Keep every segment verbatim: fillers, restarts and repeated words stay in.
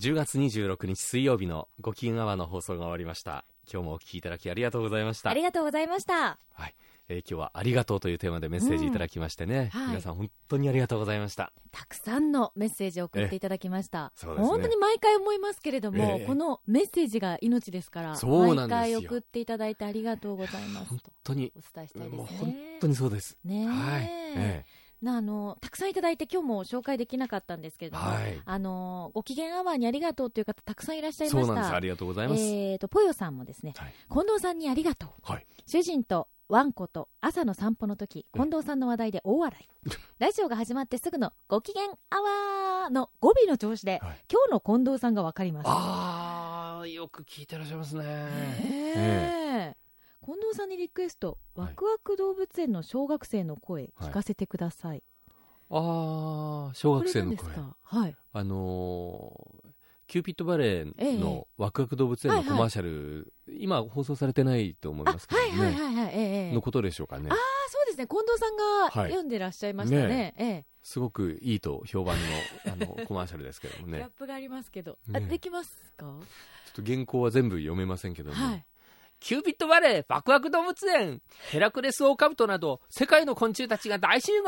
じゅうがつにじゅうろくにち水曜日のご機嫌アワーの放送が終わりました。今日もお聞きいただきありがとうございました。 ありがとうございました。 はい、えー、今日はありがとうというテーマでメッセージいただきましてね、うんはい、皆さん本当にありがとうございました。 たくさんのメッセージを送っていただきました。 そうですね、 本当に毎回思いますけれども、えー、このメッセージが命ですから、そうなんですよ。毎回送っていただいてありがとうございますと本当にお伝えしたいですね。 本当にそうですね。 はい、えーなあのたくさんいただいて今日も紹介できなかったんですけれども、はい、あのご機嫌アワーにありがとうという方たくさんいらっしゃいました。 そうなんです。ありがとうございます。 えーとぽよさんもですね、はい、近藤さんにありがとう、はい、主人とワンコと朝の散歩の時近藤さんの話題で大笑いラジオが始まってすぐのご機嫌アワーの語尾の調子で、はい、今日の近藤さんが分かります。 あーよく聞いてらっしゃいますね。 へー、近藤さんにリクエスト、ワクワク動物園の小学生の声聞かせてください、はい、 ああ小学生の声、 はい、 あのー、キューピッドバレーのワクワク動物園のコマーシャル、ええはいはい、今放送されてないと思いますけどね、はいはいはいはいええ、のことでしょうかね。 ああそうですね、近藤さんが読んでらっしゃいましたね、はいねええ、 すごくいいと評判の、あのコマーシャルですけどもねギャップがありますけど、ね、あできますか。ちょっと原稿は全部読めませんけども、はいキューピッドバレーワクワク動物園ヘラクレスオオカブトなど世界の昆虫たちが大集合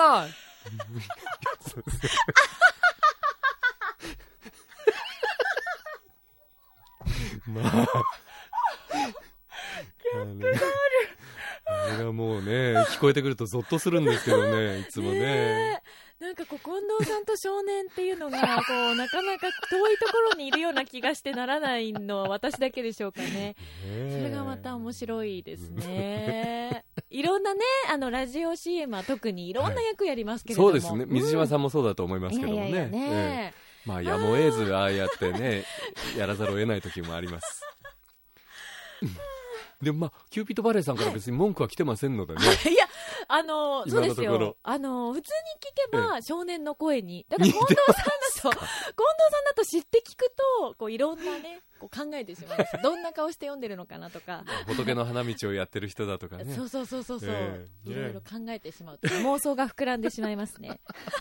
まあギャップがあるあれがもうね聞こえてくるとゾッとするんですけどねいつも ね, ねなんかこう近藤さんと少年っていうのがこうなかなか遠いところにいるような気がしてならないのは私だけでしょうかね。それがまた面白いですね。いろんなねあのラジオ シーエム は特にいろんな役やりますけれども、 はい、そうですね、水島さんもそうだと思いますけどもね、うん、いやいやいやね、えー、まあやむを得ずああやってねやらざるを得ない時もありますでもまあキューピッドバレーさんから別に文句は来てませんのでね、はい、 いやあのそうですよ、あの普通に聞けば少年の声に、だから近藤さんだと近藤さんだと知って聞くとこういろんなねこう考えてしまうんですどんな顔して読んでるのかなとか仏の花道をやってる人だとかねそうそうそうそうそう、えー、いろいろ考えてしまうと妄想が膨らんでしまいますね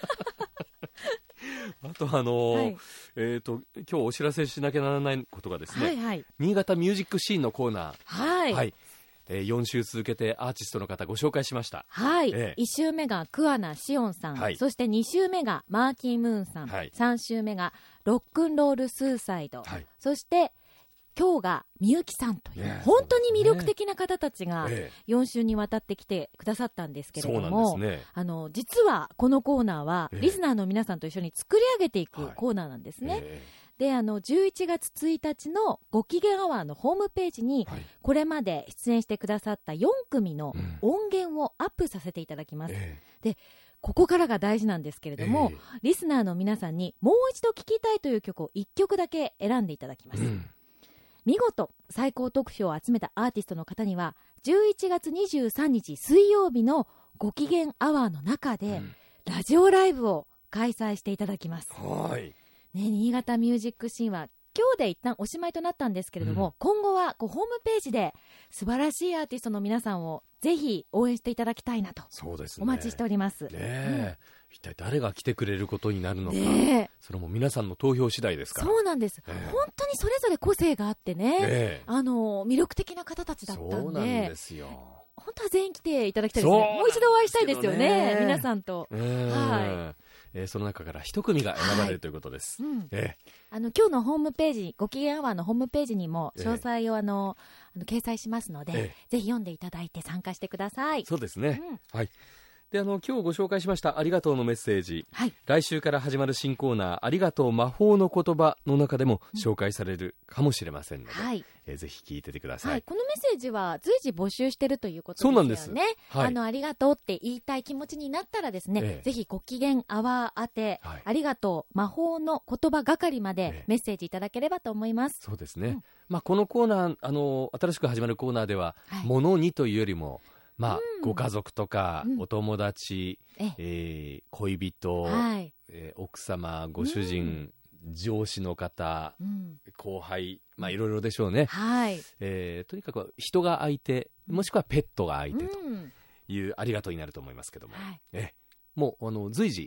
あとあのーはいえー、と今日お知らせしなきゃならないことがですね、 はいはい、 新潟ミュージックシーンのコーナー、 はいはいえー、よん週続けてアーティストの方ご紹介しました。 はい、えー、いち週目が桑名紫音さん、はい、そしてに週目がマーキームーンさん、はい、さん週目がロックンロールスーサイド、はい、そして今日がみゆきさんという、ね、本当に魅力的な方たちがよん週にわたって来てくださったんですけれども、ね、あの実はこのコーナーはリスナーの皆さんと一緒に作り上げていくコーナーなんですね、はいえーであのじゅういちがつついたちのご機嫌アワーのホームページに、はい、これまで出演してくださったよん組の音源をアップさせていただきます、うん、でここからが大事なんですけれども、えー、リスナーの皆さんにもう一度聴きたいという曲をいっきょくだけ選んでいただきます、うん、見事最高得票を集めたアーティストの方にはじゅういちがつにじゅうさんにち水曜日のご機嫌アワーの中で、うん、ラジオライブを開催していただきます。はいね、新潟ミュージックシーンは今日で一旦おしまいとなったんですけれども、うん、今後はこうホームページで素晴らしいアーティストの皆さんをぜひ応援していただきたいなとそうです、ね、 お待ちしております、 ねえうん、一体誰が来てくれることになるのか、ね、それも皆さんの投票次第ですから。 そうなんです、えー、本当にそれぞれ個性があってね、えー、あの魅力的な方たちだったんで、 そうなんですよ。 本当は全員来ていただきたいですね。もう一度お会いしたいですよね、皆さんと、えー、はいえー、その中から一組が選ばれるということです、はいうんえー、 あの今日のホームページご機嫌アワーのホームページにも詳細をあの、えー、あの掲載しますので、えー、ぜひ読んでいただいて参加してください。 そうですね、うんはいであの今日ご紹介しましたありがとうのメッセージ、はい、来週から始まる新コーナーありがとう魔法の言葉の中でも紹介されるかもしれませんので、うんはいえー、ぜひ聞いててください、 はい、このメッセージは随時募集しているということですよね。そうなんです、はい、あのありがとうって言いたい気持ちになったらですね、ええ、ぜひご機嫌アワー宛て、はい、ありがとう魔法の言葉係までメッセージいただければと思います、 ええ、そうですね、うんまあ、このコーナーあの新しく始まるコーナーでは、はい、ものにというよりもまあうん、ご家族とか、うん、お友達、ええー、恋人、はいえー、奥様ご主人、うん、上司の方、うん、後輩、まあ、いろいろでしょうね、はいえー、とにかく人が相手もしくはペットが相手というありがとうになると思いますけども、はい、えもうあの随時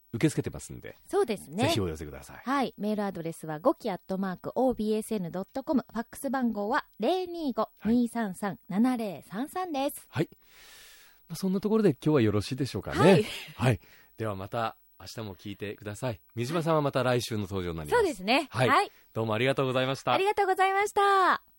受け付けてますんで、 そうですね、 ぜひお寄せください。 はい、メールアドレスはごきアットマーク オービーエスエヌドットコム、 ファックス番号は ゼロにーご にーさんさん ななゼロさんさん です。 はい、まあ、そんなところで今日はよろしいでしょうかね。はい、はい、ではまた明日も聞いてください。水島さんはまた来週の登場になります。 そうですね、 はい、はい、どうもありがとうございました。 ありがとうございました。